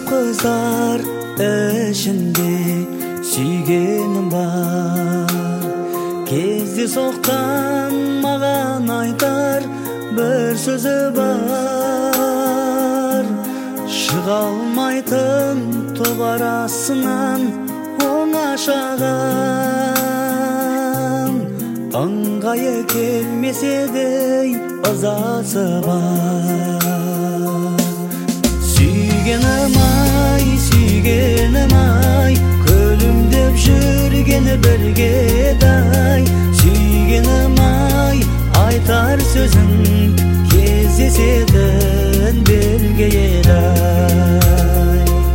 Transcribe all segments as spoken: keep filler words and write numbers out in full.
көп кыздар ішінде сүйгенім бар. Кезде соққан маған айтар бір сөзі бар. Шыға алмайтын топ арасынан оңашаған, ыңғайы келмесе де ызасы бар. Сүйгенім ай, сүйгенім ай, күлімдеп жүргені бірге дай. Сүйгенім ай, айтар сөзің кездесетін белге дай.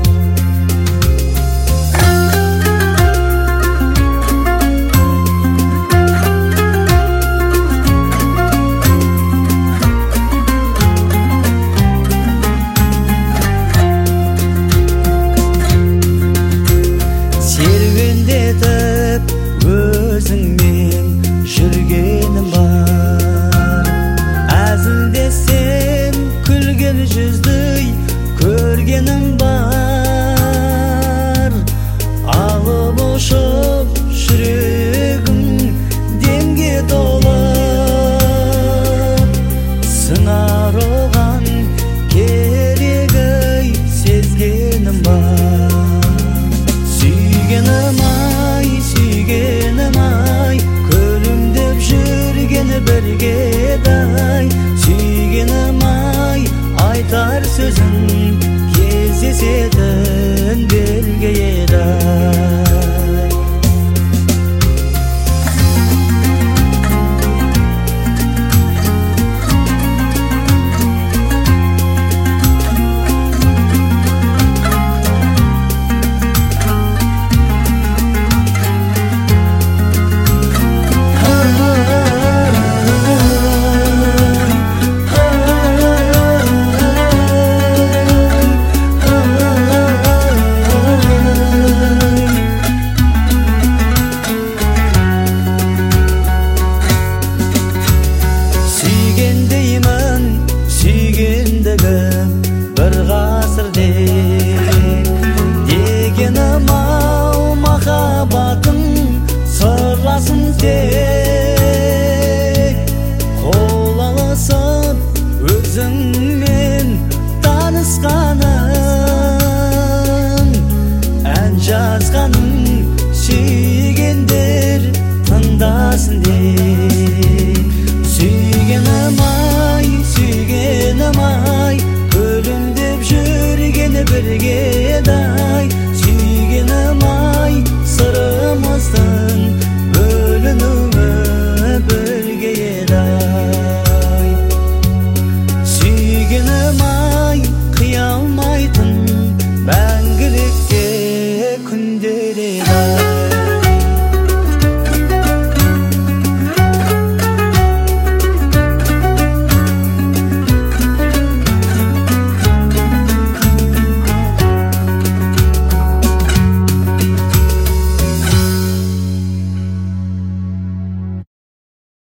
Серуендетіп өзіңмен жүргенім бар. Әзілдесем күлген жүзді көргенім бар. Алып ұшып жүрегім демге толы, сыңар оған керегі сезгенім бар. Сүйгенім ай, сүйгенім ай, күлімдеп жүргені бірге дай. Сүйгенім ай, айтар сөзің кездесетін белге дай. Бір ғасыр дегенім ау, махаббатың сырласын тек. Қол алысып өзіңмен танысқаны